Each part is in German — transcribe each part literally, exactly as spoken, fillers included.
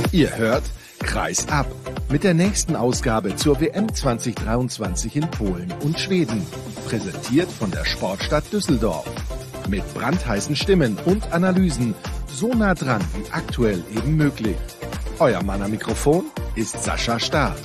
Ihr hört Kreis ab mit der nächsten Ausgabe zur W M zwanzig dreiundzwanzig in Polen und Schweden. Präsentiert von der Sportstadt Düsseldorf. Mit brandheißen Stimmen und Analysen so nah dran wie aktuell eben möglich. Euer Mann am Mikrofon ist Sascha Staat.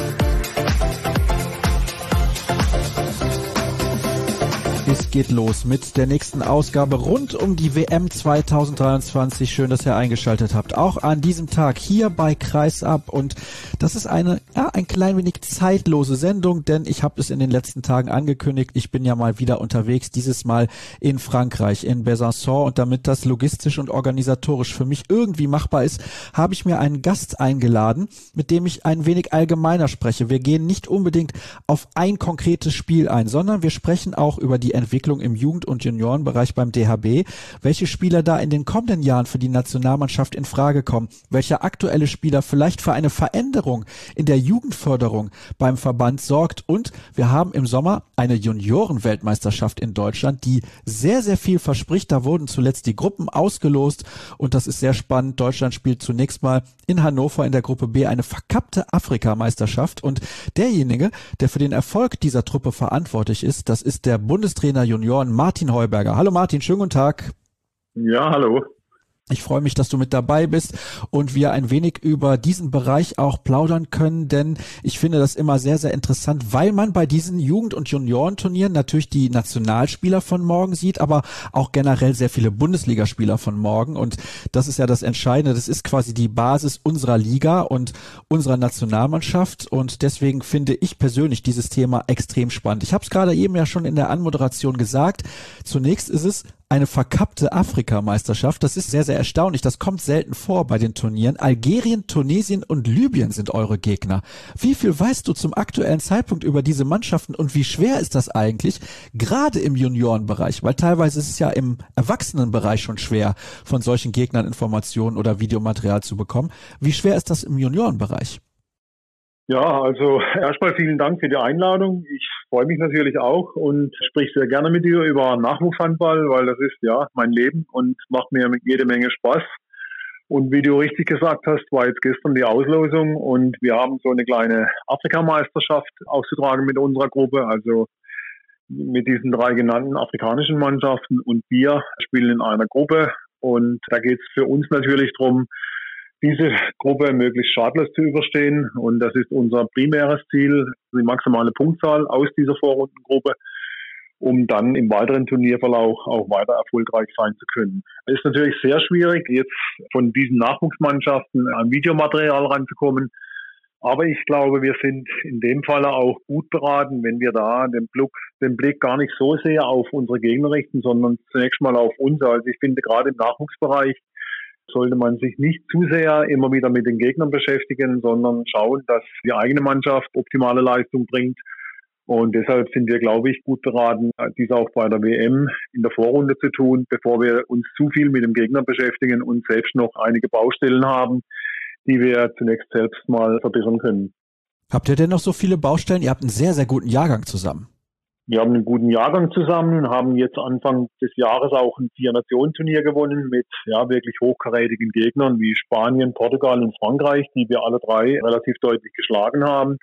Es geht los mit der nächsten Ausgabe rund um die W M zwanzig dreiundzwanzig. Schön, dass ihr eingeschaltet habt. Auch an diesem Tag hier bei Kreis ab. Und das ist eine, ja, ein klein wenig zeitlose Sendung, denn ich habe es in den letzten Tagen angekündigt. Ich bin ja mal wieder unterwegs, dieses Mal in Frankreich, in Besançon. Und damit das logistisch und organisatorisch für mich irgendwie machbar ist, habe ich mir einen Gast eingeladen, mit dem ich ein wenig allgemeiner spreche. Wir gehen nicht unbedingt auf ein konkretes Spiel ein, sondern wir sprechen auch über die Entwicklung im Jugend- und Juniorenbereich beim D H B, welche Spieler da in den kommenden Jahren für die Nationalmannschaft in Frage kommen, welcher aktuelle Spieler vielleicht für eine Veränderung in der Jugendförderung beim Verband sorgt, und wir haben im Sommer eine Juniorenweltmeisterschaft in Deutschland, die sehr, sehr viel verspricht. Da wurden zuletzt die Gruppen ausgelost und das ist sehr spannend. Deutschland spielt zunächst mal in Hannover in der Gruppe B eine verkappte Afrikameisterschaft, und derjenige, der für den Erfolg dieser Truppe verantwortlich ist, das ist der Bundestrainer Junioren Martin Heuberger. Hallo Martin, schönen guten Tag. Ja, hallo. Ich freue mich, dass du mit dabei bist und wir ein wenig über diesen Bereich auch plaudern können, denn ich finde das immer sehr, sehr interessant, weil man bei diesen Jugend- und Juniorenturnieren natürlich die Nationalspieler von morgen sieht, aber auch generell sehr viele Bundesligaspieler von morgen, und das ist ja das Entscheidende. Das ist quasi die Basis unserer Liga und unserer Nationalmannschaft, und deswegen finde ich persönlich dieses Thema extrem spannend. Ich habe es gerade eben ja schon in der Anmoderation gesagt. Zunächst ist es eine verkappte Afrikameisterschaft. Das ist sehr, sehr erstaunlich. Das kommt selten vor bei den Turnieren. Algerien, Tunesien und Libyen sind eure Gegner. Wie viel weißt du zum aktuellen Zeitpunkt über diese Mannschaften und wie schwer ist das eigentlich, gerade im Juniorenbereich? Weil teilweise ist es ja im Erwachsenenbereich schon schwer, von solchen Gegnern Informationen oder Videomaterial zu bekommen. Wie schwer ist das im Juniorenbereich? Ja, also erstmal vielen Dank für die Einladung. Ich freue mich natürlich auch und spreche sehr gerne mit dir über Nachwuchshandball, weil das ist ja mein Leben und macht mir jede Menge Spaß. Und wie du richtig gesagt hast, war jetzt gestern die Auslosung und wir haben so eine kleine Afrikameisterschaft auszutragen mit unserer Gruppe, also mit diesen drei genannten afrikanischen Mannschaften, und wir spielen in einer Gruppe, und da geht es für uns natürlich darum, diese Gruppe möglichst schadlos zu überstehen, und das ist unser primäres Ziel, die maximale Punktzahl aus dieser Vorrundengruppe, um dann im weiteren Turnierverlauf auch weiter erfolgreich sein zu können. Es ist natürlich sehr schwierig, jetzt von diesen Nachwuchsmannschaften an Videomaterial ranzukommen, aber ich glaube, wir sind in dem Falle auch gut beraten, wenn wir da den Blick, den Blick gar nicht so sehr auf unsere Gegner richten, sondern zunächst mal auf uns. Also ich finde, gerade im Nachwuchsbereich sollte man sich nicht zu sehr immer wieder mit den Gegnern beschäftigen, sondern schauen, dass die eigene Mannschaft optimale Leistung bringt. Und deshalb sind wir, glaube ich, gut beraten, dies auch bei der W M in der Vorrunde zu tun, bevor wir uns zu viel mit dem Gegner beschäftigen und selbst noch einige Baustellen haben, die wir zunächst selbst mal verbessern können. Habt ihr denn noch so viele Baustellen? Ihr habt einen sehr, sehr guten Jahrgang zusammen. Wir haben einen guten Jahrgang zusammen, haben jetzt Anfang des Jahres auch ein Vier-Nationen-Turnier gewonnen mit ja wirklich hochkarätigen Gegnern wie Spanien, Portugal und Frankreich, die wir alle drei relativ deutlich geschlagen haben.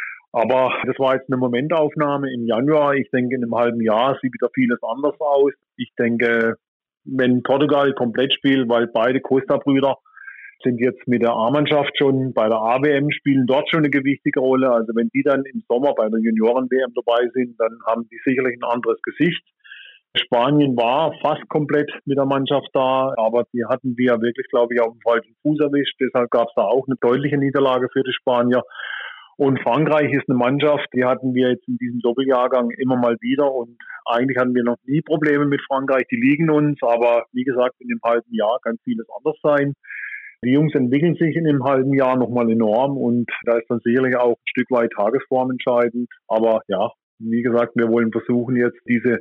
Aber das war jetzt eine Momentaufnahme im Januar. Ich denke, in einem halben Jahr sieht wieder vieles anders aus. Ich denke, wenn Portugal komplett spielt, weil beide Costa-Brüder sind jetzt mit der A-Mannschaft schon bei der A W M, spielen dort schon eine gewichtige Rolle. Also wenn die dann im Sommer bei der Junioren-W M dabei sind, dann haben die sicherlich ein anderes Gesicht. Spanien war fast komplett mit der Mannschaft da, aber die hatten wir ja wirklich, glaube ich, auf dem falschen Fuß erwischt. Deshalb gab es da auch eine deutliche Niederlage für die Spanier. Und Frankreich ist eine Mannschaft, die hatten wir jetzt in diesem Doppeljahrgang immer mal wieder, und eigentlich hatten wir noch nie Probleme mit Frankreich. Die liegen uns, aber wie gesagt, in dem halben Jahr kann vieles anders sein. Die Jungs entwickeln sich in einem halben Jahr nochmal enorm, und da ist dann sicherlich auch ein Stück weit Tagesform entscheidend. Aber ja, wie gesagt, wir wollen versuchen, jetzt diese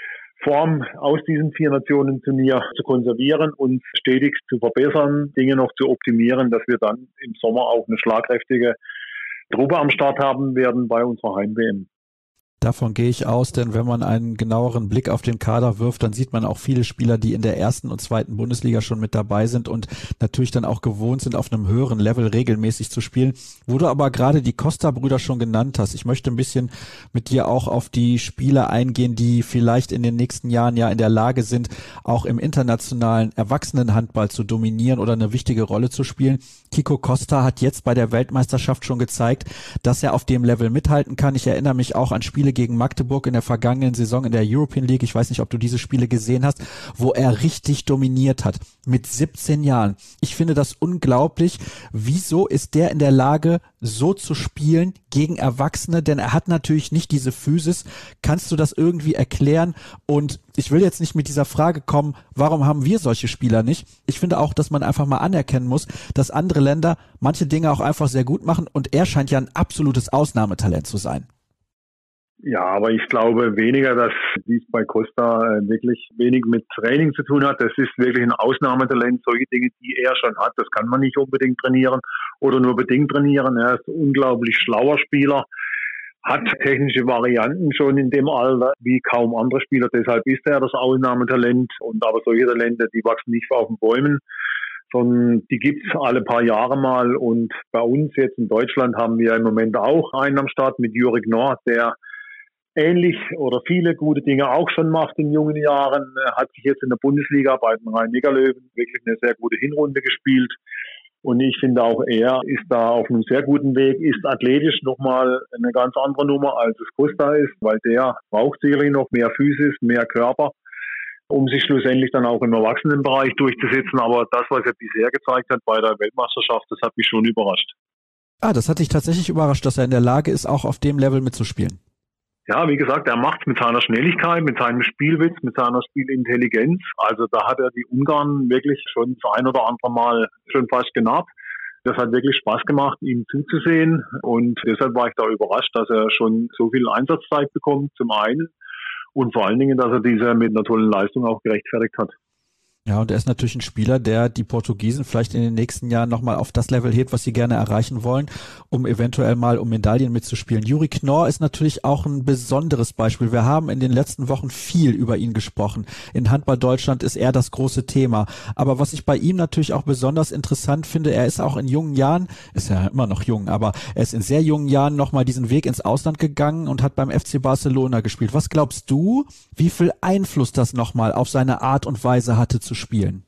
Form aus diesem Vier-Nationen-Turnier zu konservieren und stetig zu verbessern, Dinge noch zu optimieren, dass wir dann im Sommer auch eine schlagkräftige Truppe am Start haben werden bei unserer Heim-W M. Davon gehe ich aus, denn wenn man einen genaueren Blick auf den Kader wirft, dann sieht man auch viele Spieler, die in der ersten und zweiten Bundesliga schon mit dabei sind und natürlich dann auch gewohnt sind, auf einem höheren Level regelmäßig zu spielen. Wo du aber gerade die Costa-Brüder schon genannt hast, ich möchte ein bisschen mit dir auch auf die Spieler eingehen, die vielleicht in den nächsten Jahren ja in der Lage sind, auch im internationalen Erwachsenenhandball zu dominieren oder eine wichtige Rolle zu spielen. Kiko Costa hat jetzt bei der Weltmeisterschaft schon gezeigt, dass er auf dem Level mithalten kann. Ich erinnere mich auch an Spiele gegen Magdeburg in der vergangenen Saison in der European League. Ich weiß nicht, ob du diese Spiele gesehen hast, wo er richtig dominiert hat. Mit siebzehn Jahren. Ich finde das unglaublich. Wieso ist der in der Lage, so zu spielen gegen Erwachsene? Denn er hat natürlich nicht diese Physis. Kannst du das irgendwie erklären? Und ich will jetzt nicht mit dieser Frage kommen, warum haben wir solche Spieler nicht? Ich finde auch, dass man einfach mal anerkennen muss, dass andere Länder manche Dinge auch einfach sehr gut machen und er scheint ja ein absolutes Ausnahmetalent zu sein. Ja, aber ich glaube weniger, dass dies bei Costa äh, wirklich wenig mit Training zu tun hat. Das ist wirklich ein Ausnahmetalent. Solche Dinge, die er schon hat, das kann man nicht unbedingt trainieren oder nur bedingt trainieren. Er ist ein unglaublich schlauer Spieler, hat technische Varianten schon in dem Alter wie kaum andere Spieler. Deshalb ist er das Ausnahmetalent. Und aber solche Talente, die wachsen nicht auf den Bäumen, sondern die gibt's alle paar Jahre mal. Und bei uns jetzt in Deutschland haben wir im Moment auch einen am Start mit Juri Knorr, der ähnlich oder viele gute Dinge auch schon macht in jungen Jahren. Er hat sich jetzt in der Bundesliga bei den Rhein-Neckar-Löwen wirklich eine sehr gute Hinrunde gespielt. Und ich finde auch, er ist da auf einem sehr guten Weg, ist athletisch nochmal eine ganz andere Nummer, als es Costa ist, weil der braucht sicherlich noch mehr Physis, mehr Körper, um sich schlussendlich dann auch im Erwachsenenbereich durchzusetzen. Aber das, was er bisher gezeigt hat bei der Weltmeisterschaft, das hat mich schon überrascht. Ah, das hat dich tatsächlich überrascht, dass er in der Lage ist, auch auf dem Level mitzuspielen. Ja, wie gesagt, er macht mit seiner Schnelligkeit, mit seinem Spielwitz, mit seiner Spielintelligenz. Also da hat er die Ungarn wirklich schon das ein oder andere Mal schon fast genarrt. Das hat wirklich Spaß gemacht, ihm zuzusehen. Und deshalb war ich da überrascht, dass er schon so viel Einsatzzeit bekommt, zum einen. Und vor allen Dingen, dass er diese mit einer tollen Leistung auch gerechtfertigt hat. Ja, und er ist natürlich ein Spieler, der die Portugiesen vielleicht in den nächsten Jahren nochmal auf das Level hebt, was sie gerne erreichen wollen, um eventuell mal um Medaillen mitzuspielen. Juri Knorr ist natürlich auch ein besonderes Beispiel. Wir haben in den letzten Wochen viel über ihn gesprochen. In Handball Deutschland ist er das große Thema. Aber was ich bei ihm natürlich auch besonders interessant finde, er ist auch in jungen Jahren, ist ja immer noch jung, aber er ist in sehr jungen Jahren nochmal diesen Weg ins Ausland gegangen und hat beim F C Barcelona gespielt. Was glaubst du, wie viel Einfluss das nochmal auf seine Art und Weise hatte zu spielen?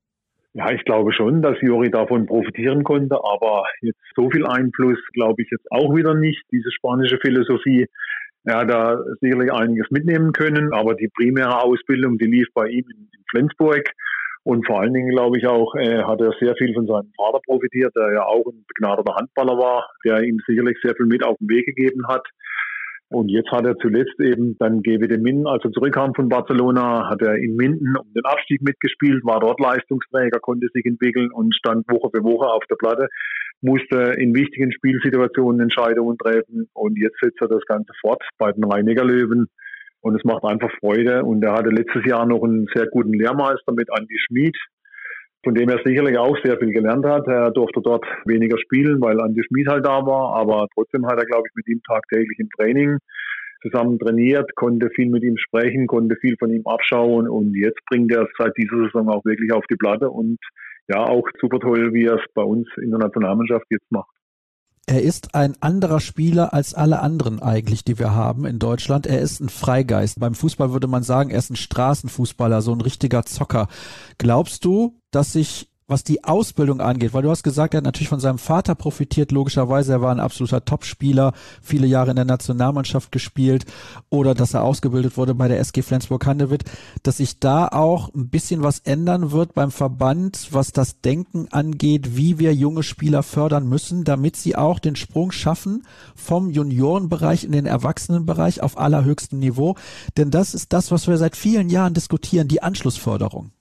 Ja, ich glaube schon, dass Juri davon profitieren konnte, aber jetzt so viel Einfluss glaube ich jetzt auch wieder nicht. Diese spanische Philosophie, er hat da sicherlich einiges mitnehmen können, aber die primäre Ausbildung, die lief bei ihm in, in Flensburg und vor allen Dingen glaube ich auch, äh, hat er sehr viel von seinem Vater profitiert, der ja auch ein begnadeter Handballer war, der ihm sicherlich sehr viel mit auf den Weg gegeben hat. Und jetzt hat er zuletzt eben dann G W D Minden, als er zurückkam von Barcelona, hat er in Minden um den Abstieg mitgespielt, war dort Leistungsträger, konnte sich entwickeln und stand Woche für Woche auf der Platte, musste in wichtigen Spielsituationen Entscheidungen treffen und jetzt setzt er das Ganze fort bei den Rhein-Neckar-Löwen und es macht einfach Freude. Und er hatte letztes Jahr noch einen sehr guten Lehrmeister mit Andi Schmid, von dem er sicherlich auch sehr viel gelernt hat. Er durfte dort weniger spielen, weil Andi Schmid halt da war, aber trotzdem hat er, glaube ich, mit ihm tagtäglich im Training zusammen trainiert, konnte viel mit ihm sprechen, konnte viel von ihm abschauen und jetzt bringt er es seit dieser Saison auch wirklich auf die Platte und ja, auch super toll, wie er es bei uns in der Nationalmannschaft jetzt macht. Er ist ein anderer Spieler als alle anderen eigentlich, die wir haben in Deutschland. Er ist ein Freigeist. Beim Fußball würde man sagen, er ist ein Straßenfußballer, so ein richtiger Zocker. Glaubst du, dass sich, was die Ausbildung angeht, weil du hast gesagt, er hat natürlich von seinem Vater profitiert, logischerweise, er war ein absoluter Topspieler, viele Jahre in der Nationalmannschaft gespielt oder dass er ausgebildet wurde bei der S G Flensburg-Handewitt, dass sich da auch ein bisschen was ändern wird beim Verband, was das Denken angeht, wie wir junge Spieler fördern müssen, damit sie auch den Sprung schaffen vom Juniorenbereich in den Erwachsenenbereich auf allerhöchstem Niveau, denn das ist das, was wir seit vielen Jahren diskutieren, die Anschlussförderung.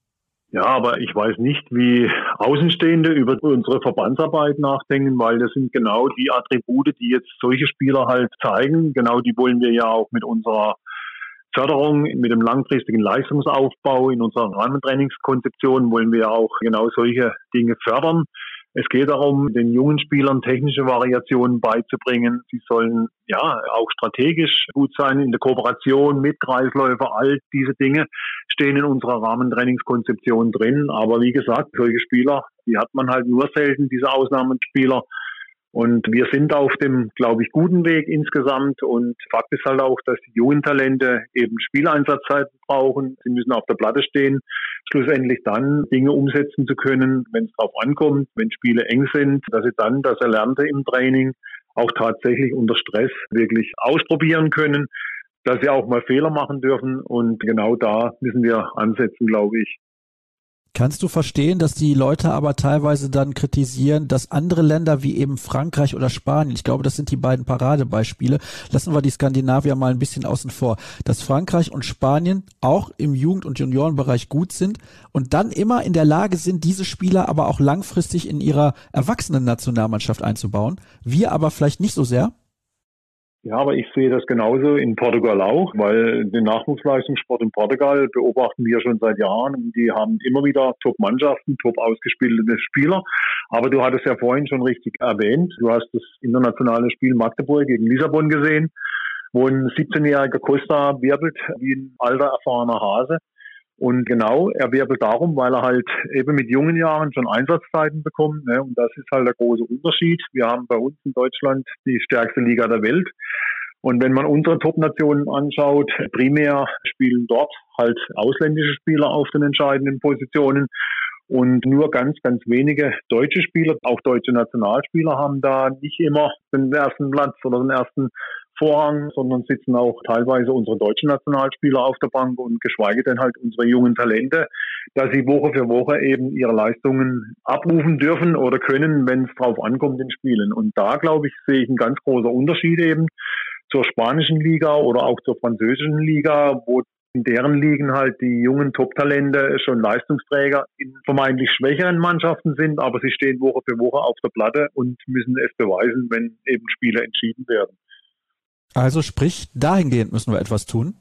Ja, aber ich weiß nicht, wie Außenstehende über unsere Verbandsarbeit nachdenken, weil das sind genau die Attribute, die jetzt solche Spieler halt zeigen. Genau die wollen wir ja auch mit unserer Förderung, mit dem langfristigen Leistungsaufbau, in unserer Rahmentrainingskonzeption wollen wir ja auch genau solche Dinge fördern. Es geht darum, den jungen Spielern technische Variationen beizubringen. Sie sollen ja auch strategisch gut sein in der Kooperation mit Kreisläufer. All diese Dinge stehen in unserer Rahmentrainingskonzeption drin. Aber wie gesagt, solche Spieler, die hat man halt nur selten, diese Ausnahmespieler. Und wir sind auf dem, glaube ich, guten Weg insgesamt. Und Fakt ist halt auch, dass die jungen Talente eben Spieleinsatzzeiten brauchen. Sie müssen auf der Platte stehen, schlussendlich dann Dinge umsetzen zu können, wenn es darauf ankommt, wenn Spiele eng sind, dass sie dann das Erlernte im Training auch tatsächlich unter Stress wirklich ausprobieren können, dass sie auch mal Fehler machen dürfen. Und genau da müssen wir ansetzen, glaube ich. Kannst du verstehen, dass die Leute aber teilweise dann kritisieren, dass andere Länder wie eben Frankreich oder Spanien, ich glaube, das sind die beiden Paradebeispiele, lassen wir die Skandinavier mal ein bisschen außen vor, dass Frankreich und Spanien auch im Jugend- und Juniorenbereich gut sind und dann immer in der Lage sind, diese Spieler aber auch langfristig in ihrer Erwachsenen-Nationalmannschaft einzubauen. Wir aber vielleicht nicht so sehr? Ja, aber ich sehe das genauso in Portugal auch, weil den Nachwuchsleistungssport in Portugal beobachten wir schon seit Jahren und die haben immer wieder Top-Mannschaften, top ausgebildete Spieler. Aber du hattest ja vorhin schon richtig erwähnt, du hast das internationale Spiel Magdeburg gegen Lissabon gesehen, wo ein siebzehnjähriger Costa wirbelt wie ein alter, erfahrener Hase. Und genau, er wirbelt darum, weil er halt eben mit jungen Jahren schon Einsatzzeiten bekommt. Ne? Und das ist halt der große Unterschied. Wir haben bei uns in Deutschland die stärkste Liga der Welt. Und wenn man unsere Top-Nationen anschaut, primär spielen dort halt ausländische Spieler auf den entscheidenden Positionen. Und nur ganz, ganz wenige deutsche Spieler, auch deutsche Nationalspieler, haben da nicht immer den ersten Platz oder den ersten Vorrang, sondern sitzen auch teilweise unsere deutschen Nationalspieler auf der Bank und geschweige denn halt unsere jungen Talente, dass sie Woche für Woche eben ihre Leistungen abrufen dürfen oder können, wenn es drauf ankommt in Spielen. Und da, glaube ich, sehe ich einen ganz großen Unterschied eben zur spanischen Liga oder auch zur französischen Liga, wo in deren Ligen halt die jungen Top-Talente schon Leistungsträger in vermeintlich schwächeren Mannschaften sind, aber sie stehen Woche für Woche auf der Platte und müssen es beweisen, wenn eben Spiele entschieden werden. Also sprich, dahingehend müssen wir etwas tun?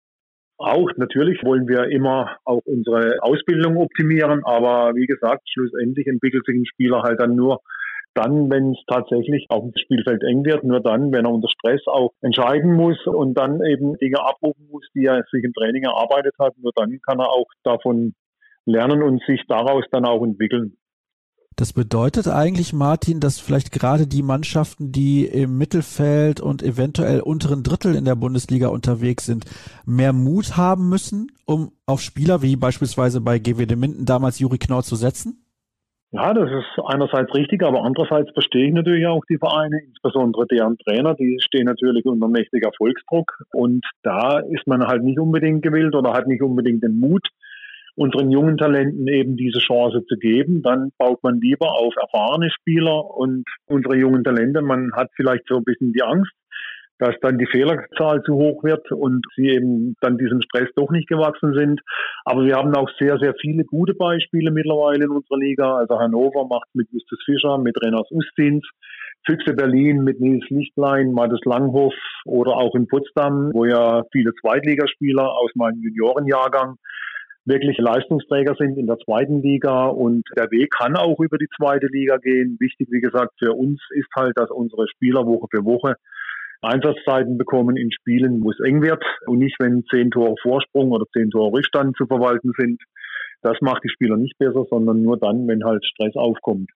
Auch natürlich wollen wir immer auch unsere Ausbildung optimieren, aber wie gesagt, schlussendlich entwickelt sich ein Spieler halt dann nur dann, wenn es tatsächlich auf dem Spielfeld eng wird, nur dann, wenn er unter Stress auch entscheiden muss und dann eben Dinge abrufen muss, die er sich im Training erarbeitet hat, nur dann kann er auch davon lernen und sich daraus dann auch entwickeln. Das bedeutet eigentlich, Martin, dass vielleicht gerade die Mannschaften, die im Mittelfeld und eventuell unteren Drittel in der Bundesliga unterwegs sind, mehr Mut haben müssen, um auf Spieler wie beispielsweise bei G W Minden damals Juri Knorr zu setzen? Ja, das ist einerseits richtig, aber andererseits verstehe ich natürlich auch die Vereine, insbesondere deren Trainer, die stehen natürlich unter mächtiger Erfolgsdruck und da ist man halt nicht unbedingt gewillt oder hat nicht unbedingt den Mut, unseren jungen Talenten eben diese Chance zu geben. Dann baut man lieber auf erfahrene Spieler und unsere jungen Talente, man hat vielleicht so ein bisschen die Angst, dass dann die Fehlerzahl zu hoch wird und sie eben dann diesem Stress doch nicht gewachsen sind. Aber wir haben auch sehr, sehr viele gute Beispiele mittlerweile in unserer Liga. Also Hannover macht mit Justus Fischer, mit Renas Ustins, Füchse Berlin mit Nils Lichtlein, Mathis Langhoff oder auch in Potsdam, wo ja viele Zweitligaspieler aus meinem Juniorenjahrgang wirklich Leistungsträger sind in der zweiten Liga und der Weg kann auch über die zweite Liga gehen. Wichtig, wie gesagt, für uns ist halt, dass unsere Spieler Woche für Woche Einsatzzeiten bekommen in Spielen, wo es eng wird und nicht, wenn zehn Tore Vorsprung oder zehn Tore Rückstand zu verwalten sind. Das macht die Spieler nicht besser, sondern nur dann, wenn halt Stress aufkommt.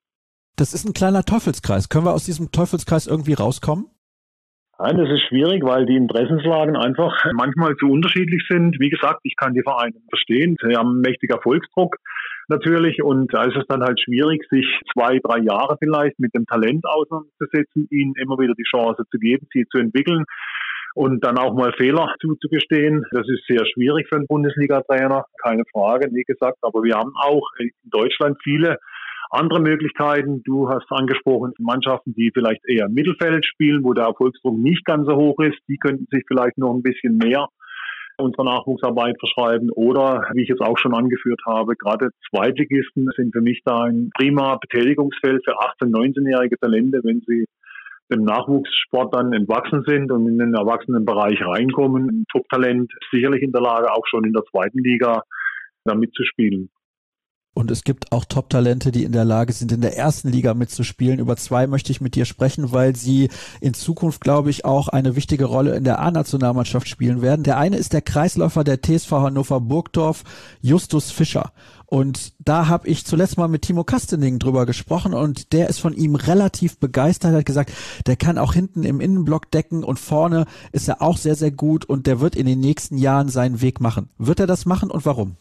Das ist ein kleiner Teufelskreis. Können wir aus diesem Teufelskreis irgendwie rauskommen? Nein, das ist schwierig, weil die Interessenslagen einfach manchmal zu unterschiedlich sind. Wie gesagt, ich kann die Vereine verstehen. Sie haben einen mächtigen Erfolgsdruck natürlich und da ist es dann halt schwierig, sich zwei, drei Jahre vielleicht mit dem Talent auseinanderzusetzen, ihnen immer wieder die Chance zu geben, sie zu entwickeln und dann auch mal Fehler zuzugestehen. Das ist sehr schwierig für einen Bundesliga-Trainer, keine Frage, wie gesagt. Aber wir haben auch in Deutschland viele andere Möglichkeiten. Du hast angesprochen, Mannschaften, die vielleicht eher im Mittelfeld spielen, wo der Erfolgsdruck nicht ganz so hoch ist, die könnten sich vielleicht noch ein bisschen mehr unserer Nachwuchsarbeit verschreiben. Oder, wie ich es auch schon angeführt habe, gerade Zweitligisten sind für mich da ein prima Betätigungsfeld für achtzehn-, neunzehnjährige Talente, wenn sie dem Nachwuchssport dann entwachsen sind und in den Erwachsenenbereich reinkommen. Ein Top-Talent ist sicherlich in der Lage, auch schon in der zweiten Liga da mitzuspielen. Und es gibt auch Top-Talente, die in der Lage sind, in der ersten Liga mitzuspielen. Über zwei möchte ich mit dir sprechen, weil sie in Zukunft, glaube ich, auch eine wichtige Rolle in der A-Nationalmannschaft spielen werden. Der eine ist der Kreisläufer der T S V Hannover Burgdorf, Justus Fischer. Und da habe ich zuletzt mal mit Timo Kastening drüber gesprochen und der ist von ihm relativ begeistert, hat gesagt, der kann auch hinten im Innenblock decken und vorne ist er auch sehr, sehr gut und der wird in den nächsten Jahren seinen Weg machen. Wird er das machen und warum?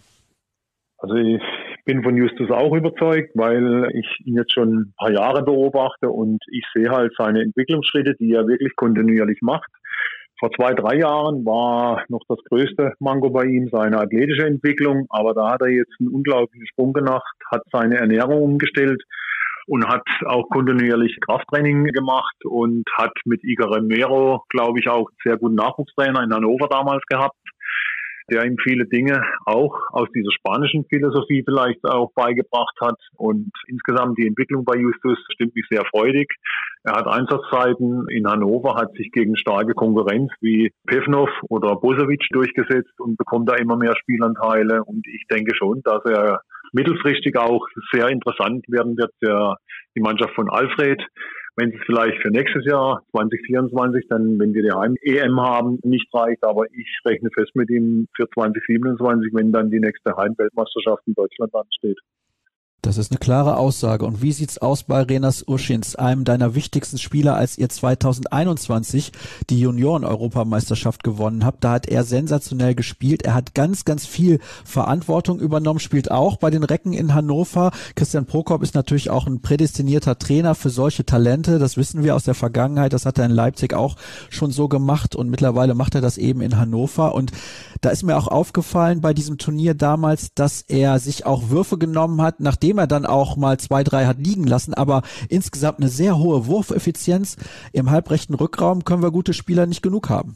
Also ich bin von Justus auch überzeugt, weil ich ihn jetzt schon ein paar Jahre beobachte und ich sehe halt seine Entwicklungsschritte, die er wirklich kontinuierlich macht. Vor zwei, drei Jahren war noch das größte Manko bei ihm seine athletische Entwicklung, aber da hat er jetzt einen unglaublichen Sprung gemacht, hat seine Ernährung umgestellt und hat auch kontinuierlich Krafttraining gemacht und hat mit Igor Remero, glaube ich, auch einen sehr guten Nachwuchstrainer in Hannover damals gehabt, der ihm viele Dinge auch aus dieser spanischen Philosophie vielleicht auch beigebracht hat. Und insgesamt die Entwicklung bei Justus stimmt mich sehr freudig. Er hat Einsatzzeiten in Hannover, hat sich gegen starke Konkurrenz wie Pevnov oder Bosovic durchgesetzt und bekommt da immer mehr Spielanteile. Und ich denke schon, dass er mittelfristig auch sehr interessant werden wird für die Mannschaft von Alfred. Wenn es vielleicht für nächstes Jahr zwanzig vierundzwanzig, dann, wenn wir die Heim-E M haben, nicht reicht. Aber ich rechne fest mit ihm für zwanzig siebenundzwanzig, wenn dann die nächste Heim-Weltmeisterschaft in Deutschland ansteht. Das ist eine klare Aussage. Und wie sieht's aus bei Renas Urschins, einem deiner wichtigsten Spieler, als ihr zwanzig einundzwanzig die Junioren-Europameisterschaft gewonnen habt? Da hat er sensationell gespielt. Er hat ganz, ganz viel Verantwortung übernommen, spielt auch bei den Recken in Hannover. Christian Prokop ist natürlich auch ein prädestinierter Trainer für solche Talente. Das wissen wir aus der Vergangenheit. Das hat er in Leipzig auch schon so gemacht und mittlerweile macht er das eben in Hannover. Und da ist mir auch aufgefallen bei diesem Turnier damals, dass er sich auch Würfe genommen hat, nachdem er dann auch mal zwei, drei hat liegen lassen, aber insgesamt eine sehr hohe Wurfeffizienz. Im halbrechten Rückraum können wir gute Spieler nicht genug haben.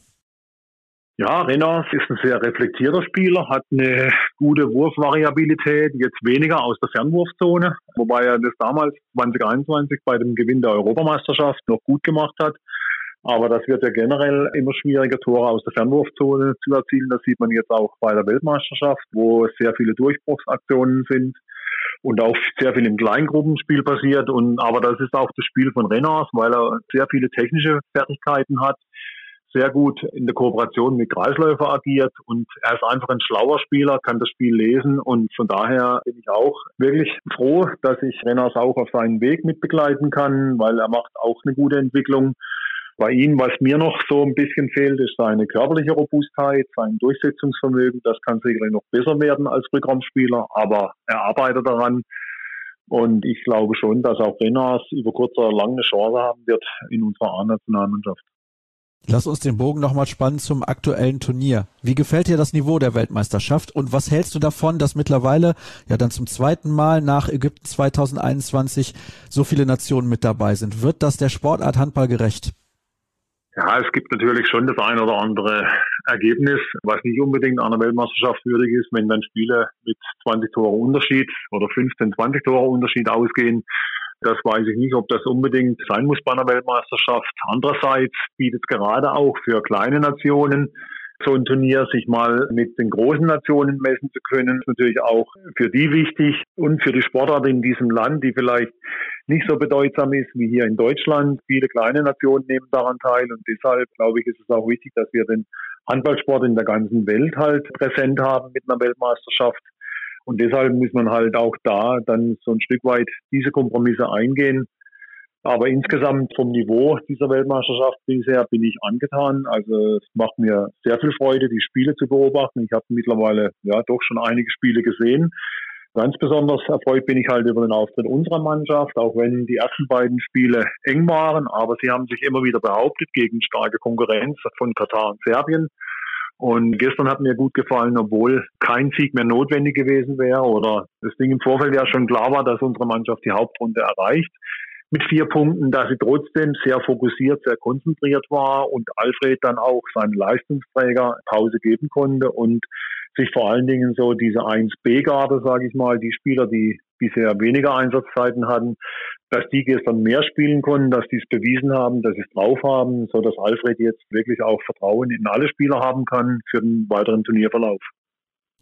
Ja, Renas ist ein sehr reflektierter Spieler, hat eine gute Wurfvariabilität, jetzt weniger aus der Fernwurfzone, wobei er das damals zwanzig einundzwanzig bei dem Gewinn der Europameisterschaft noch gut gemacht hat. Aber das wird ja generell immer schwieriger, Tore aus der Fernwurfzone zu erzielen. Das sieht man jetzt auch bei der Weltmeisterschaft, wo sehr viele Durchbruchsaktionen sind und auch sehr viel im Kleingruppenspiel passiert. Und aber das ist auch das Spiel von Renas, weil er sehr viele technische Fertigkeiten hat, sehr gut in der Kooperation mit Kreisläufer agiert und er ist einfach ein schlauer Spieler, kann das Spiel lesen und von daher bin ich auch wirklich froh, dass ich Renas auch auf seinen Weg mitbegleiten kann, weil er macht auch eine gute Entwicklung. Bei ihm, was mir noch so ein bisschen fehlt, ist seine körperliche Robustheit, sein Durchsetzungsvermögen. Das kann sicherlich noch besser werden als Rückraumspieler, aber er arbeitet daran. Und ich glaube schon, dass auch Renas über kurz oder lang eine Chance haben wird in unserer A-Nationalmannschaft. Lass uns den Bogen nochmal spannen zum aktuellen Turnier. Wie gefällt dir das Niveau der Weltmeisterschaft und was hältst du davon, dass mittlerweile ja dann zum zweiten Mal nach Ägypten zwanzig einundzwanzig so viele Nationen mit dabei sind? Wird das der Sportart Handball gerecht? Ja, es gibt natürlich schon das ein oder andere Ergebnis, was nicht unbedingt einer Weltmeisterschaft würdig ist, wenn dann Spiele mit zwanzig Tore Unterschied oder fünfzehn, zwanzig Tore Unterschied ausgehen. Das weiß ich nicht, ob das unbedingt sein muss bei einer Weltmeisterschaft. Andererseits bietet es gerade auch für kleine Nationen so ein Turnier, sich mal mit den großen Nationen messen zu können, ist natürlich auch für die wichtig und für die Sportart in diesem Land, die vielleicht nicht so bedeutsam ist wie hier in Deutschland. Viele kleine Nationen nehmen daran teil und deshalb, glaube ich, ist es auch wichtig, dass wir den Handballsport in der ganzen Welt halt präsent haben mit einer Weltmeisterschaft. Und deshalb muss man halt auch da dann so ein Stück weit diese Kompromisse eingehen. Aber insgesamt vom Niveau dieser Weltmeisterschaft bisher bin ich angetan. Also es macht mir sehr viel Freude, die Spiele zu beobachten. Ich habe mittlerweile ja doch schon einige Spiele gesehen. Ganz besonders erfreut bin ich halt über den Auftritt unserer Mannschaft, auch wenn die ersten beiden Spiele eng waren. Aber sie haben sich immer wieder behauptet gegen starke Konkurrenz von Katar und Serbien. Und gestern hat mir gut gefallen, obwohl kein Sieg mehr notwendig gewesen wäre oder das Ding im Vorfeld ja schon klar war, dass unsere Mannschaft die Hauptrunde erreicht mit vier Punkten, dass sie trotzdem sehr fokussiert, sehr konzentriert war und Alfred dann auch seinen Leistungsträger Pause geben konnte und sich vor allen Dingen so diese eins B-Garde, sage ich mal, die Spieler, die bisher weniger Einsatzzeiten hatten, dass die gestern mehr spielen konnten, dass die es bewiesen haben, dass sie es drauf haben, so dass Alfred jetzt wirklich auch Vertrauen in alle Spieler haben kann für den weiteren Turnierverlauf.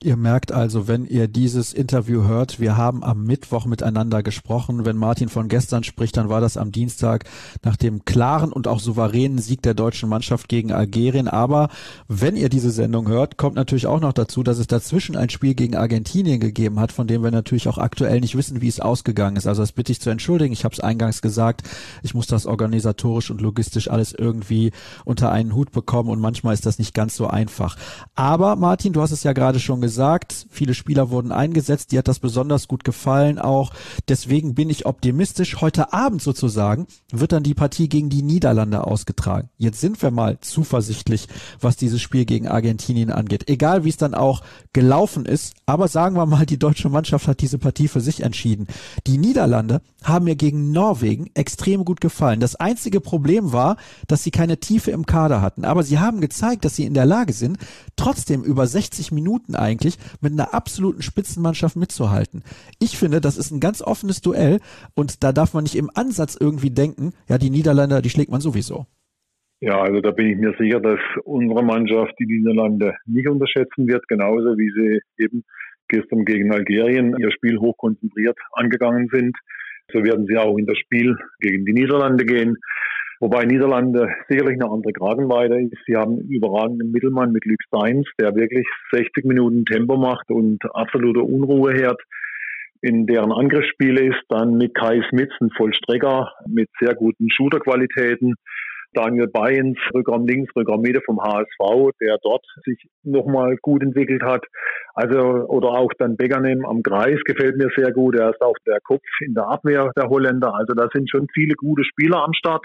Ihr merkt also, wenn ihr dieses Interview hört, wir haben am Mittwoch miteinander gesprochen. Wenn Martin von gestern spricht, dann war das am Dienstag nach dem klaren und auch souveränen Sieg der deutschen Mannschaft gegen Algerien. Aber wenn ihr diese Sendung hört, kommt natürlich auch noch dazu, dass es dazwischen ein Spiel gegen Argentinien gegeben hat, von dem wir natürlich auch aktuell nicht wissen, wie es ausgegangen ist. Also das bitte ich zu entschuldigen. Ich habe es eingangs gesagt, ich muss das organisatorisch und logistisch alles irgendwie unter einen Hut bekommen und manchmal ist das nicht ganz so einfach. Aber Martin, du hast es ja gerade schon gesagt, gesagt, viele Spieler wurden eingesetzt, dir hat das besonders gut gefallen auch, deswegen bin ich optimistisch. Heute Abend sozusagen wird dann die Partie gegen die Niederlande ausgetragen. Jetzt sind wir mal zuversichtlich, was dieses Spiel gegen Argentinien angeht. Egal wie es dann auch gelaufen ist, aber sagen wir mal, die deutsche Mannschaft hat diese Partie für sich entschieden. Die Niederlande haben mir gegen Norwegen extrem gut gefallen. Das einzige Problem war, dass sie keine Tiefe im Kader hatten, aber sie haben gezeigt, dass sie in der Lage sind, trotzdem über sechzig Minuten eigentlich mit einer absoluten Spitzenmannschaft mitzuhalten. Ich finde, das ist ein ganz offenes Duell und da darf man nicht im Ansatz irgendwie denken, ja, die Niederländer, die schlägt man sowieso. Ja, also da bin ich mir sicher, dass unsere Mannschaft die Niederlande nicht unterschätzen wird, genauso wie sie eben gestern gegen Algerien ihr Spiel hochkonzentriert angegangen sind. So werden sie auch in das Spiel gegen die Niederlande gehen. Wobei Niederlande sicherlich eine andere Kragenweite ist. Sie haben einen überragenden Mittelmann mit Luc Steins, der wirklich sechzig Minuten Tempo macht und absolute Unruhe herd in deren Angriffsspiele ist. Dann mit Kai Smits, ein Vollstrecker mit sehr guten Shooterqualitäten. Daniel Bayens, Rückraum links, Rückraum Mitte vom H S V, der dort sich nochmal gut entwickelt hat. Also, oder auch dann Beganem am Kreis gefällt mir sehr gut. Er ist auch der Kopf in der Abwehr der Holländer. Also da sind schon viele gute Spieler am Start,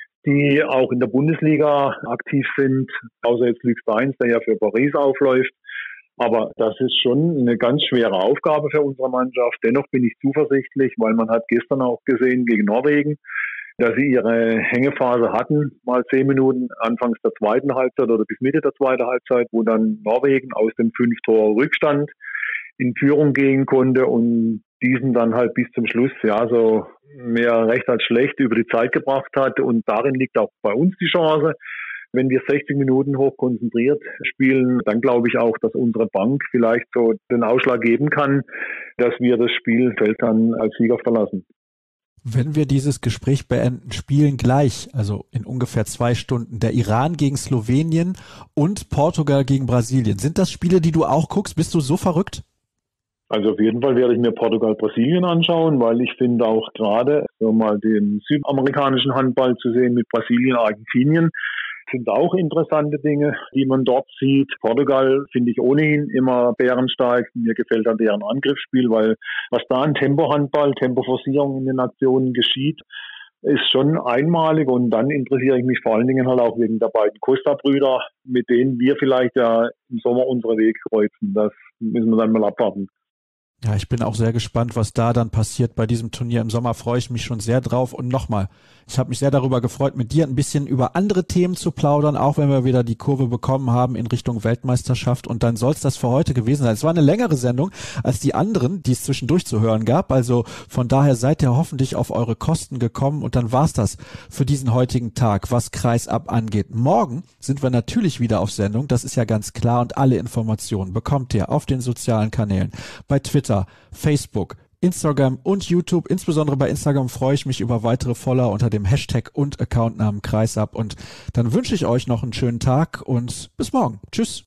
die auch in der Bundesliga aktiv sind, außer jetzt Luc Steins, der ja für Paris aufläuft. Aber das ist schon eine ganz schwere Aufgabe für unsere Mannschaft. Dennoch bin ich zuversichtlich, weil man hat gestern auch gesehen gegen Norwegen, dass sie ihre Hängephase hatten, mal zehn Minuten anfangs der zweiten Halbzeit oder bis Mitte der zweiten Halbzeit, wo dann Norwegen aus dem fünf Tor Rückstand in Führung gehen konnte und diesen dann halt bis zum Schluss, ja, so mehr recht als schlecht über die Zeit gebracht hat. Und darin liegt auch bei uns die Chance. Wenn wir sechzig Minuten hoch konzentriert spielen, dann glaube ich auch, dass unsere Bank vielleicht so den Ausschlag geben kann, dass wir das Spielfeld dann als Sieger verlassen. Wenn wir dieses Gespräch beenden, spielen gleich, also in ungefähr zwei Stunden, der Iran gegen Slowenien und Portugal gegen Brasilien. Sind das Spiele, die du auch guckst? Bist du so verrückt? Also auf jeden Fall werde ich mir Portugal-Brasilien anschauen, weil ich finde auch gerade so mal den südamerikanischen Handball zu sehen mit Brasilien, Argentinien, sind auch interessante Dinge, die man dort sieht. Portugal finde ich ohnehin immer bärenstark. Mir gefällt dann deren Angriffsspiel, weil was da an Tempohandball, Tempoforcierung in den Nationen geschieht, ist schon einmalig. Und dann interessiere ich mich vor allen Dingen halt auch wegen der beiden Costa-Brüder, mit denen wir vielleicht ja im Sommer unsere Wege kreuzen. Das müssen wir dann mal abwarten. Ja, ich bin auch sehr gespannt, was da dann passiert bei diesem Turnier. Im Sommer freue ich mich schon sehr drauf. Und nochmal, ich habe mich sehr darüber gefreut, mit dir ein bisschen über andere Themen zu plaudern, auch wenn wir wieder die Kurve bekommen haben in Richtung Weltmeisterschaft. Und dann soll es das für heute gewesen sein. Es war eine längere Sendung als die anderen, die es zwischendurch zu hören gab. Also von daher seid ihr hoffentlich auf eure Kosten gekommen. Und dann war's das für diesen heutigen Tag, was Kreisab angeht. Morgen sind wir natürlich wieder auf Sendung. Das ist ja ganz klar. Und alle Informationen bekommt ihr auf den sozialen Kanälen, bei Twitter, Facebook, Instagram und YouTube. Insbesondere bei Instagram freue ich mich über weitere Follower unter dem Hashtag und Accountnamen Kreisab. Und dann wünsche ich euch noch einen schönen Tag und bis morgen. Tschüss.